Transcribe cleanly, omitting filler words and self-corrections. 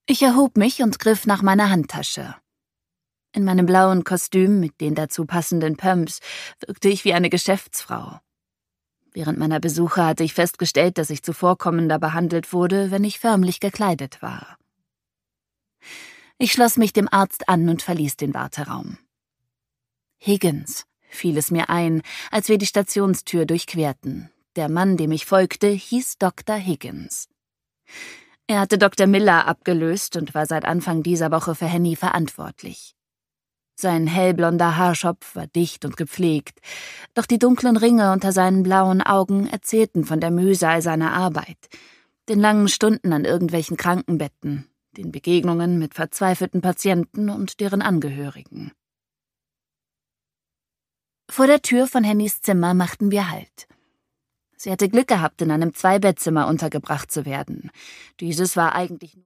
Ich erhob mich und griff nach meiner Handtasche. In meinem blauen Kostüm mit den dazu passenden Pumps wirkte ich wie eine Geschäftsfrau. Während meiner Besuche hatte ich festgestellt, dass ich zuvorkommender behandelt wurde, wenn ich förmlich gekleidet war. Ich schloss mich dem Arzt an und verließ den Warteraum. Higgins, fiel es mir ein, als wir die Stationstür durchquerten. Der Mann, dem ich folgte, hieß Dr. Higgins. Er hatte Dr. Miller abgelöst und war seit Anfang dieser Woche für Henny verantwortlich. Sein hellblonder Haarschopf war dicht und gepflegt, doch die dunklen Ringe unter seinen blauen Augen erzählten von der Mühsal seiner Arbeit, den langen Stunden an irgendwelchen Krankenbetten, den Begegnungen mit verzweifelten Patienten und deren Angehörigen. Vor der Tür von Hennys Zimmer machten wir Halt. Sie hatte Glück gehabt, in einem Zweibettzimmer untergebracht zu werden. Dieses war eigentlich